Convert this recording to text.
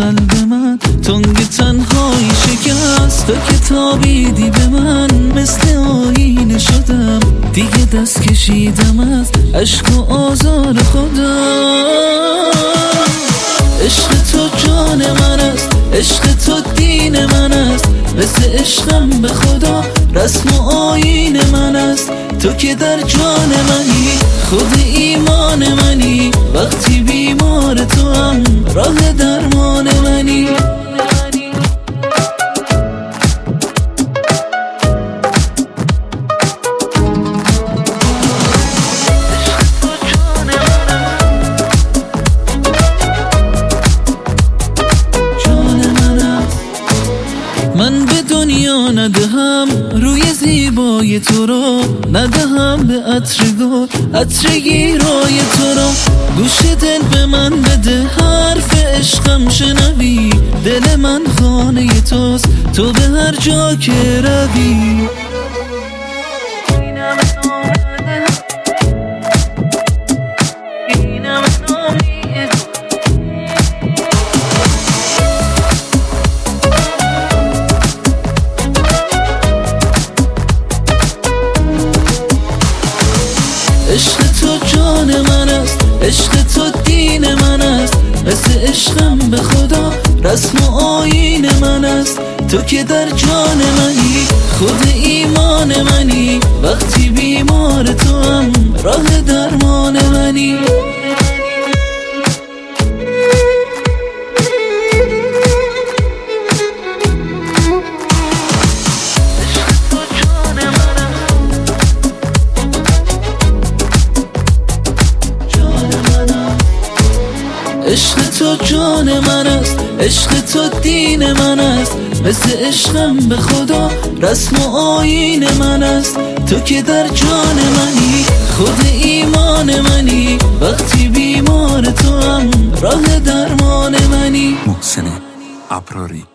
قلب من تنگ تنهایی شکست. تو که تابیدی به من مثل آینه شدم، دیگه دست کشیدم از عشق و آزار خودم. عشق تو جان من است، عشق تو دین من است، مثل عشقم به خدا رسم و آیین من است. تو که در جان منی، خود ایمان منی، وقتی بیمار تو هم راه درمان منی. من به دنیا ندهم روی زیبای تو رو، ندهم به عطر گل عطر گیرای تو رو. گوش دل به من بده حرف عشقم شنوی، دل من خانه توست تو به هر جا که روی. عشق تو جان من است، عشق تو دین من است، مثل عشقم به خدا رسم و آیین من است. تو که در جان منی، خود ایمان منی، وقتی بیمار تو هم راه درمان منی. عشق تو جان من است، عشق تو دین من است، مثل عشقم به خدا رسم و آیین من است. تو که در جان منی، خود ایمان منی، وقتی بیمار تو هم راه درمان منی. محسن ابراری.